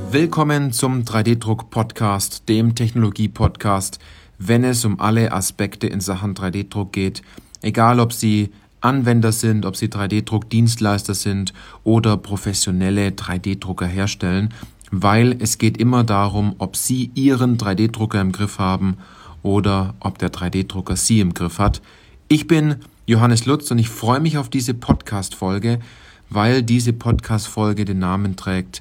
Willkommen zum 3D-Druck-Podcast, dem Technologie-Podcast, wenn es um alle Aspekte in Sachen 3D-Druck geht. Egal, ob Sie Anwender sind, ob Sie 3D-Druck-Dienstleister sind oder professionelle 3D-Drucker herstellen, weil es geht immer darum, ob Sie Ihren 3D-Drucker im Griff haben oder ob der 3D-Drucker Sie im Griff hat. Ich bin Johannes Lutz und ich freue mich auf diese Podcast-Folge, weil diese Podcast-Folge den Namen trägt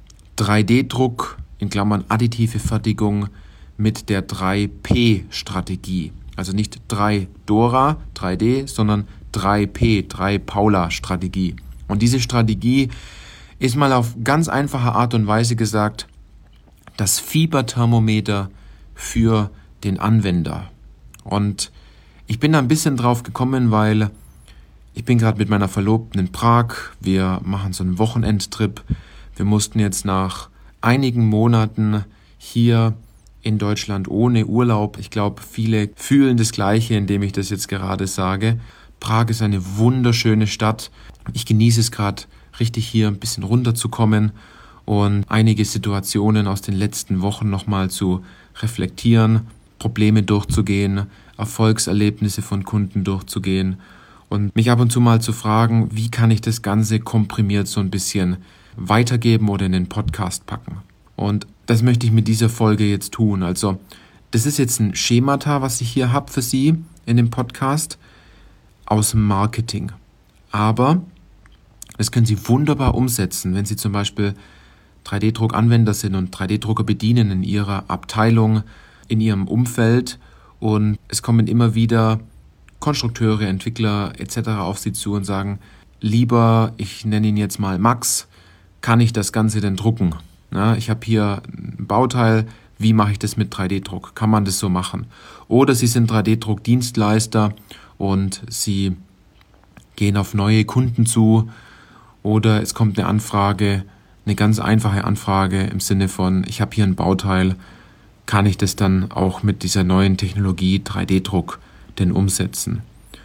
3D-Druck in Klammern additive Fertigung mit der 3P-Strategie. Also nicht 3 Dora, 3D, sondern 3P, 3 Paula-Strategie. Und diese Strategie ist mal auf ganz einfache Art und Weise gesagt das Fieberthermometer für den Anwender. Und ich bin da ein bisschen drauf gekommen, weil ich bin gerade mit meiner Verlobten in Prag. Wir machen so einen Wochenendtrip. Wir mussten jetzt nach einigen Monaten hier in Deutschland ohne Urlaub, ich glaube, viele fühlen das Gleiche, indem ich das jetzt gerade sage. Prag ist eine wunderschöne Stadt. Ich genieße es gerade richtig hier ein bisschen runterzukommen und einige Situationen aus den letzten Wochen nochmal zu reflektieren, Probleme durchzugehen, Erfolgserlebnisse von Kunden durchzugehen und mich ab und zu mal zu fragen, wie kann ich das Ganze komprimiert so ein bisschen weitergeben oder in den Podcast packen. Und das möchte ich mit dieser Folge jetzt tun. Also das ist jetzt ein Schemata, was ich hier habe für Sie in dem Podcast aus dem Marketing. Aber das können Sie wunderbar umsetzen, wenn Sie zum Beispiel 3D-Druck-Anwender sind und 3D-Drucker bedienen in Ihrer Abteilung, in Ihrem Umfeld und es kommen immer wieder Konstrukteure, Entwickler etc. auf Sie zu und sagen, lieber, ich nenne ihn jetzt mal Max, kann ich das Ganze denn drucken? Ja, ich habe hier ein Bauteil, wie mache ich das mit 3D-Druck? Kann man das so machen? Oder Sie sind 3D-Druck-Dienstleister und Sie gehen auf neue Kunden zu oder es kommt eine Anfrage, eine ganz einfache Anfrage im Sinne von, ich habe hier ein Bauteil, kann ich das dann auch mit dieser neuen Technologie 3D-Druck denn umsetzen?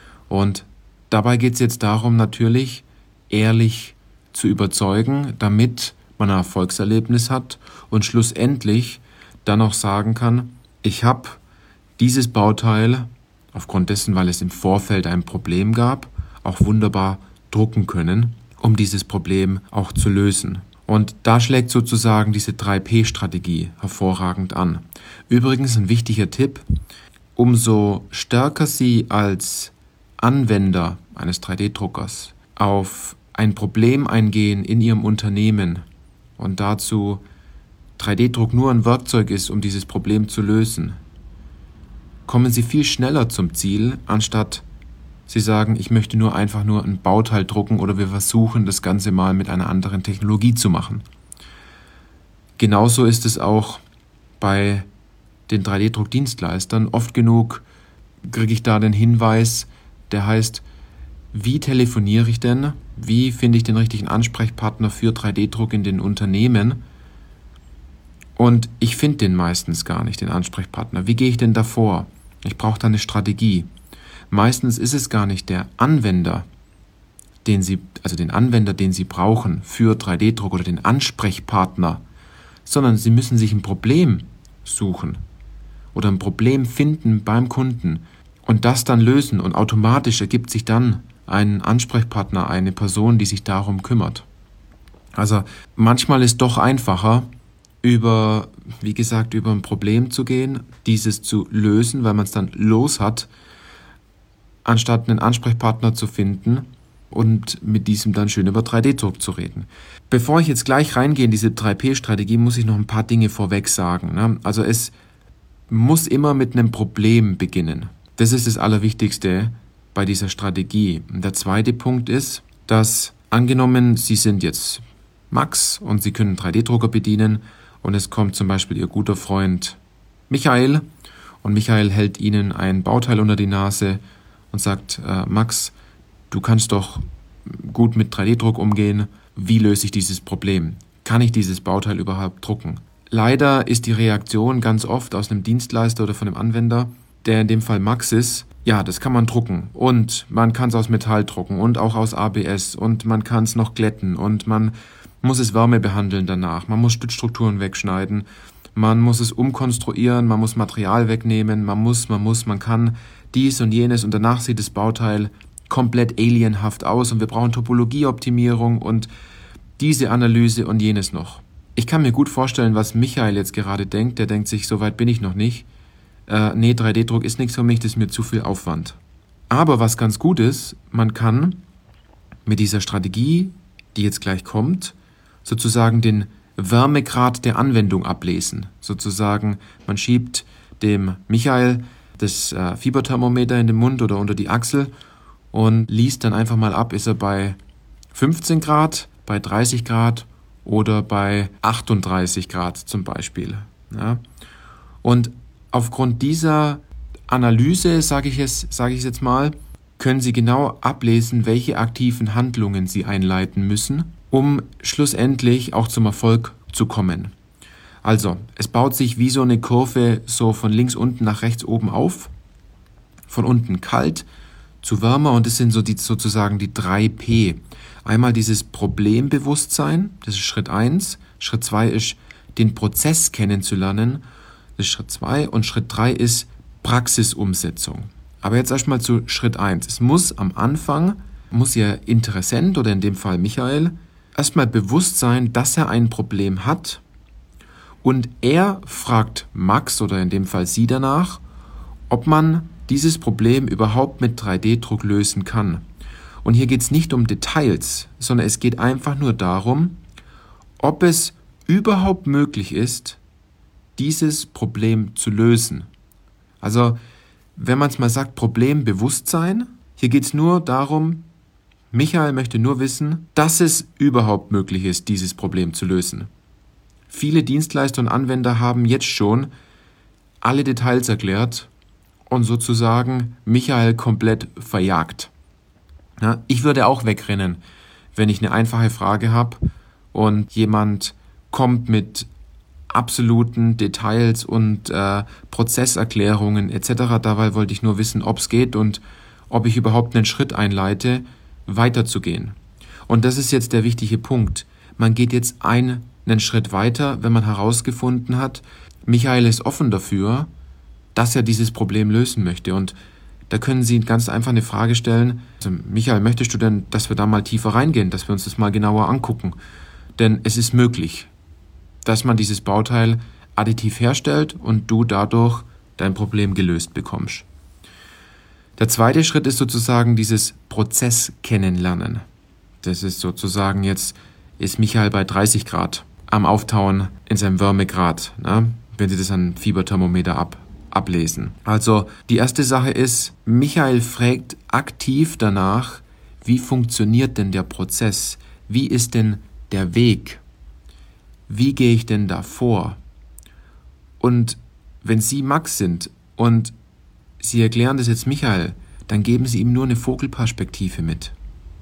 Und dabei geht es jetzt darum, natürlich ehrlich zu überzeugen, damit man ein Erfolgserlebnis hat und schlussendlich dann auch sagen kann, ich habe dieses Bauteil aufgrund dessen, weil es im Vorfeld ein Problem gab, auch wunderbar drucken können, um dieses Problem auch zu lösen. Und da schlägt sozusagen diese 3P-Strategie hervorragend an. Übrigens ein wichtiger Tipp, umso stärker Sie als Anwender eines 3D-Druckers auf ein Problem eingehen in Ihrem Unternehmen und dazu 3D-Druck nur ein Werkzeug ist, um dieses Problem zu lösen, kommen Sie viel schneller zum Ziel, anstatt Sie sagen, ich möchte einfach nur ein Bauteil drucken oder wir versuchen das Ganze mal mit einer anderen Technologie zu machen. Genauso ist es auch bei den 3D-Druck-Dienstleistern. Oft genug kriege ich da den Hinweis, der heißt, wie telefoniere ich denn? Wie finde ich den richtigen Ansprechpartner für 3D-Druck in den Unternehmen? Und ich finde den meistens gar nicht, den Ansprechpartner. Wie gehe ich denn davor? Ich brauche da eine Strategie. Meistens ist es gar nicht der Anwender, den Sie brauchen für 3D-Druck oder den Ansprechpartner, sondern Sie müssen sich ein Problem suchen oder ein Problem finden beim Kunden und das dann lösen und automatisch ergibt sich dann ein Ansprechpartner, eine Person, die sich darum kümmert. Also manchmal ist doch einfacher, über ein Problem zu gehen, dieses zu lösen, weil man es dann los hat, anstatt einen Ansprechpartner zu finden und mit diesem dann schön über 3D-Druck zu reden. Bevor ich jetzt gleich reingehe in diese 3P-Strategie, muss ich noch ein paar Dinge vorweg sagen. Also es muss immer mit einem Problem beginnen. Das ist das Allerwichtigste bei dieser Strategie. Und der zweite Punkt ist, dass angenommen, Sie sind jetzt Max und Sie können einen 3D-Drucker bedienen und es kommt zum Beispiel Ihr guter Freund Michael und Michael hält Ihnen ein Bauteil unter die Nase und sagt, Max, du kannst doch gut mit 3D-Druck umgehen. Wie löse ich dieses Problem? Kann ich dieses Bauteil überhaupt drucken? Leider ist die Reaktion ganz oft aus einem Dienstleister oder von einem Anwender, der in dem Fall Max ist, ja, das kann man drucken und man kann es aus Metall drucken und auch aus ABS und man kann es noch glätten und man muss es Wärme behandeln danach, man muss Stützstrukturen wegschneiden, man muss es umkonstruieren, man muss Material wegnehmen, man kann dies und jenes und danach sieht das Bauteil komplett alienhaft aus und wir brauchen Topologieoptimierung und diese Analyse und jenes noch. Ich kann mir gut vorstellen, was Michael jetzt gerade denkt. Der denkt sich, so weit bin ich noch nicht. Nee, 3D-Druck ist nichts für mich, das ist mir zu viel Aufwand. Aber was ganz gut ist, man kann mit dieser Strategie, die jetzt gleich kommt, sozusagen den Wärmegrad der Anwendung ablesen. Sozusagen, man schiebt dem Michael das Fieberthermometer in den Mund oder unter die Achsel und liest dann einfach mal ab, ist er bei 15 Grad, bei 30 Grad oder bei 38 Grad zum Beispiel. Ja. Und aufgrund dieser Analyse, sage ich jetzt mal, können Sie genau ablesen, welche aktiven Handlungen Sie einleiten müssen, um schlussendlich auch zum Erfolg zu kommen. Also, es baut sich wie so eine Kurve so von links unten nach rechts oben auf, von unten kalt zu wärmer und das sind sozusagen die 3P. Einmal dieses Problembewusstsein, das ist Schritt 1. Schritt 2 ist, den Prozess kennenzulernen, das ist Schritt 2. Und Schritt 3 ist Praxisumsetzung. Aber jetzt erstmal zu Schritt 1. Es muss am Anfang, Ihr Interessent oder in dem Fall Michael, erstmal bewusst sein, dass er ein Problem hat und er fragt Max oder in dem Fall Sie danach, ob man dieses Problem überhaupt mit 3D-Druck lösen kann. Und hier geht es nicht um Details, sondern es geht einfach nur darum, ob es überhaupt möglich ist, dieses Problem zu lösen. Also, wenn man es mal sagt, Problembewusstsein, hier geht es nur darum, Michael möchte nur wissen, dass es überhaupt möglich ist, dieses Problem zu lösen. Viele Dienstleister und Anwender haben jetzt schon alle Details erklärt und sozusagen Michael komplett verjagt. Ja, ich würde auch wegrennen, wenn ich eine einfache Frage habe und jemand kommt mit absoluten Details und Prozesserklärungen etc. Dabei wollte ich nur wissen, ob es geht und ob ich überhaupt einen Schritt einleite, weiterzugehen. Und das ist jetzt der wichtige Punkt. Man geht jetzt einen Schritt weiter, wenn man herausgefunden hat, Michael ist offen dafür, dass er dieses Problem lösen möchte. Und da können Sie ganz einfach eine Frage stellen. Also, Michael, möchtest du denn, dass wir da mal tiefer reingehen, dass wir uns das mal genauer angucken? Denn es ist möglich, dass man dieses Bauteil additiv herstellt und du dadurch dein Problem gelöst bekommst. Der zweite Schritt ist sozusagen dieses Prozess kennenlernen. Das ist sozusagen jetzt, ist Michael bei 30 Grad am Auftauen in seinem Wärmegrad, ne? Wenn Sie das an Fieberthermometer ablesen. Also die erste Sache ist, Michael fragt aktiv danach, wie funktioniert denn der Prozess? Wie ist denn der Weg? Wie gehe ich denn da vor? Und wenn Sie Max sind und Sie erklären das jetzt Michael, dann geben Sie ihm nur eine Vogelperspektive mit.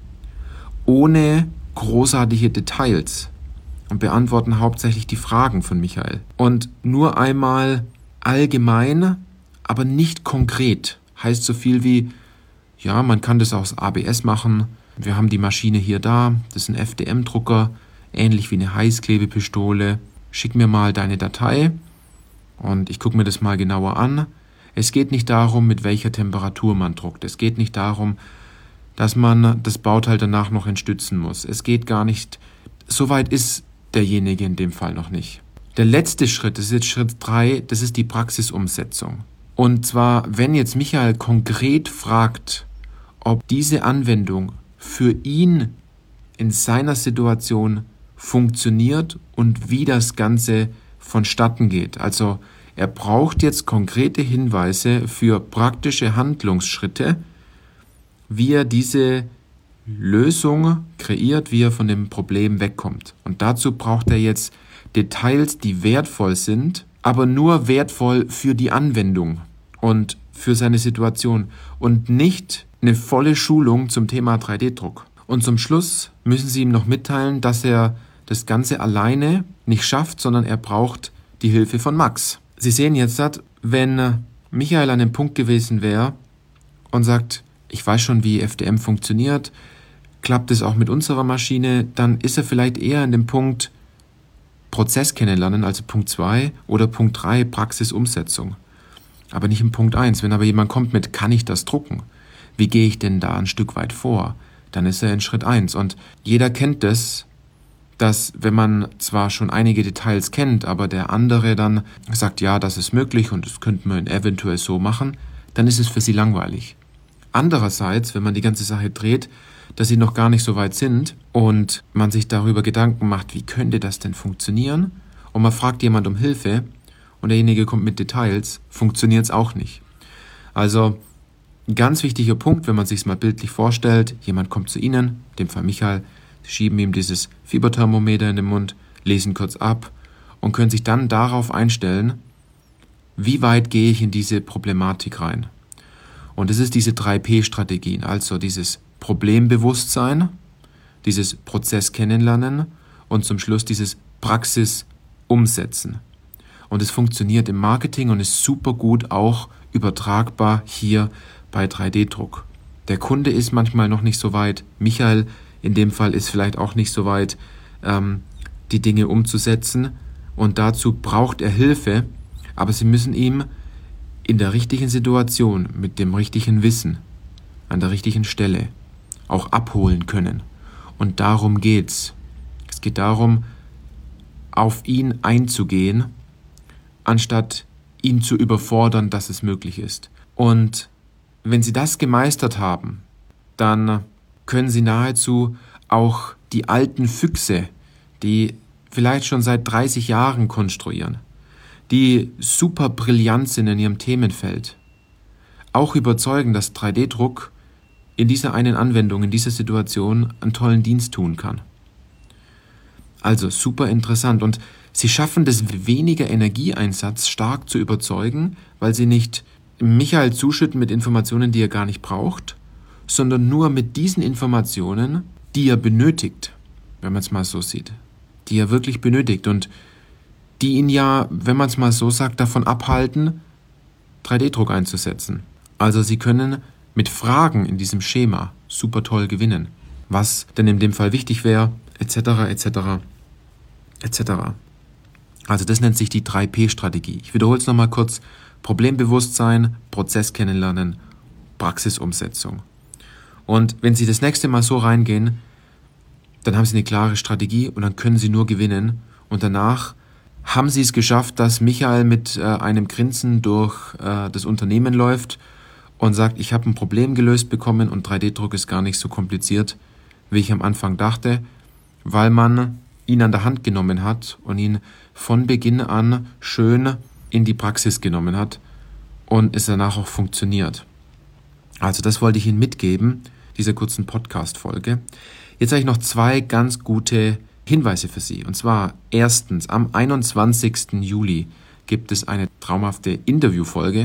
Ohne großartige Details und beantworten hauptsächlich die Fragen von Michael. Und nur einmal allgemein, aber nicht konkret. Heißt so viel wie, ja, man kann das aus ABS machen, wir haben die Maschine hier da, das ist ein FDM-Drucker, ähnlich wie eine Heißklebepistole. Schick mir mal deine Datei und ich gucke mir das mal genauer an. Es geht nicht darum, mit welcher Temperatur man druckt. Es geht nicht darum, dass man das Bauteil danach noch entstützen muss. Es geht gar nicht, so weit ist derjenige in dem Fall noch nicht. Der letzte Schritt, das ist jetzt Schritt 3, das ist die Praxisumsetzung. Und zwar, wenn jetzt Michael konkret fragt, ob diese Anwendung für ihn in seiner Situation funktioniert und wie das Ganze vonstatten geht. Also er braucht jetzt konkrete Hinweise für praktische Handlungsschritte, wie er diese Lösung kreiert, wie er von dem Problem wegkommt. Und dazu braucht er jetzt Details, die wertvoll sind, aber nur wertvoll für die Anwendung und für seine Situation und nicht eine volle Schulung zum Thema 3D-Druck. Und zum Schluss müssen Sie ihm noch mitteilen, dass er das Ganze alleine nicht schafft, sondern er braucht die Hilfe von Max. Sie sehen jetzt, wenn Michael an dem Punkt gewesen wäre und sagt, ich weiß schon, wie FDM funktioniert, klappt es auch mit unserer Maschine, dann ist er vielleicht eher in dem Punkt Prozess kennenlernen, also Punkt 2 oder Punkt 3 Praxisumsetzung. Aber nicht im Punkt 1. Wenn aber jemand kommt mit, kann ich das drucken? Wie gehe ich denn da ein Stück weit vor? Dann ist er in Schritt 1. Und jeder kennt das, dass wenn man zwar schon einige Details kennt, aber der andere dann sagt, ja, das ist möglich und das könnte man eventuell so machen, dann ist es für sie langweilig. Andererseits, wenn man die ganze Sache dreht, dass sie noch gar nicht so weit sind und man sich darüber Gedanken macht, wie könnte das denn funktionieren? Und man fragt jemand um Hilfe und derjenige kommt mit Details, funktioniert es auch nicht. Also ein ganz wichtiger Punkt, wenn man sich es mal bildlich vorstellt, jemand kommt zu Ihnen, in dem Fall Michael, Sie schieben ihm dieses Fieberthermometer in den Mund, lesen kurz ab und können sich dann darauf einstellen, wie weit gehe ich in diese Problematik rein. Und das ist diese 3P-Strategien, also dieses Problembewusstsein, dieses Prozess kennenlernen und zum Schluss dieses Praxis umsetzen. Und es funktioniert im Marketing und ist super gut auch übertragbar hier bei 3D-Druck. Der Kunde ist manchmal noch nicht so weit. Michael in dem Fall ist vielleicht auch nicht so weit, die Dinge umzusetzen. Und dazu braucht er Hilfe, aber Sie müssen ihm in der richtigen Situation, mit dem richtigen Wissen, an der richtigen Stelle auch abholen können. Und darum geht's. Es geht darum, auf ihn einzugehen, anstatt ihn zu überfordern, dass es möglich ist. Und wenn Sie das gemeistert haben, dann können Sie nahezu auch die alten Füchse, die vielleicht schon seit 30 Jahren konstruieren, die super brillant sind in ihrem Themenfeld, auch überzeugen, dass 3D-Druck in dieser einen Anwendung, in dieser Situation einen tollen Dienst tun kann. Also super interessant. Und Sie schaffen das weniger Energieeinsatz stark zu überzeugen, weil Sie nicht Michael zuschütten mit Informationen, die er gar nicht braucht, sondern nur mit diesen Informationen, die er benötigt, wenn man es mal so sieht, die er wirklich benötigt und die ihn ja, wenn man es mal so sagt, davon abhalten, 3D-Druck einzusetzen. Also Sie können mit Fragen in diesem Schema super toll gewinnen, was denn in dem Fall wichtig wäre, etc., etc., etc. Also das nennt sich die 3P-Strategie. Ich wiederhole es nochmal kurz. Problembewusstsein, Prozess kennenlernen, Praxisumsetzung. Und wenn Sie das nächste Mal so reingehen, dann haben Sie eine klare Strategie und dann können Sie nur gewinnen. Und danach haben Sie es geschafft, dass Michael mit einem Grinsen durch das Unternehmen läuft und sagt, ich habe ein Problem gelöst bekommen und 3D-Druck ist gar nicht so kompliziert, wie ich am Anfang dachte, weil man ihn an der Hand genommen hat und ihn von Beginn an schön in die Praxis genommen hat und es danach auch funktioniert. Also das wollte ich Ihnen mitgeben, dieser kurzen Podcast-Folge. Jetzt habe ich noch 2 ganz gute Hinweise für Sie. Und zwar erstens, am 21. Juli gibt es eine traumhafte Interviewfolge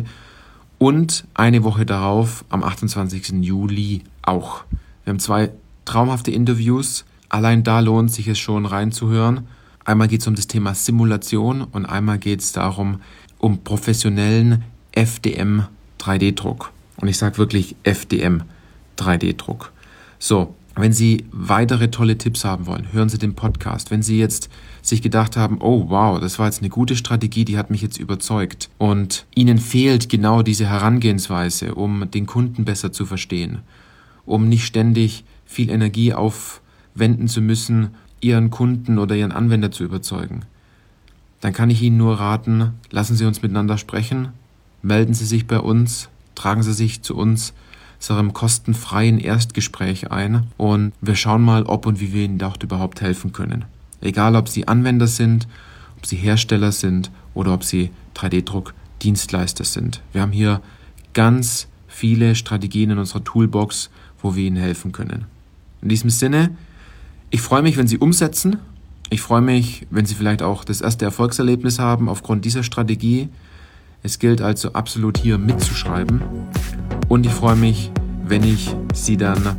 und eine Woche darauf, am 28. Juli auch. Wir haben 2 traumhafte Interviews. Allein da lohnt sich es schon reinzuhören. Einmal geht es um das Thema Simulation und einmal geht es darum, um professionellen FDM 3D-Druck. Und ich sage wirklich FDM 3D-Druck. So, wenn Sie weitere tolle Tipps haben wollen, hören Sie den Podcast. Wenn Sie jetzt sich gedacht haben, oh wow, das war jetzt eine gute Strategie, die hat mich jetzt überzeugt und Ihnen fehlt genau diese Herangehensweise, um den Kunden besser zu verstehen, um nicht ständig viel Energie aufwenden zu müssen, Ihren Kunden oder Ihren Anwender zu überzeugen, dann kann ich Ihnen nur raten, lassen Sie uns miteinander sprechen, melden Sie sich bei uns, tragen Sie sich zu uns zu einem kostenfreien Erstgespräch ein und wir schauen mal, ob und wie wir Ihnen dort überhaupt helfen können. Egal, ob Sie Anwender sind, ob Sie Hersteller sind oder ob Sie 3D-Druck-Dienstleister sind. Wir haben hier ganz viele Strategien in unserer Toolbox, wo wir Ihnen helfen können. In diesem Sinne, ich freue mich, wenn Sie umsetzen. Ich freue mich, wenn Sie vielleicht auch das erste Erfolgserlebnis haben aufgrund dieser Strategie. Es gilt also absolut hier mitzuschreiben. Und ich freue mich, wenn ich Sie dann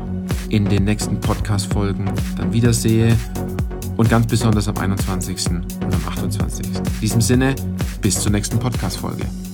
in den nächsten Podcast-Folgen dann wiedersehe und ganz besonders am 21. und am 28. In diesem Sinne, bis zur nächsten Podcast-Folge.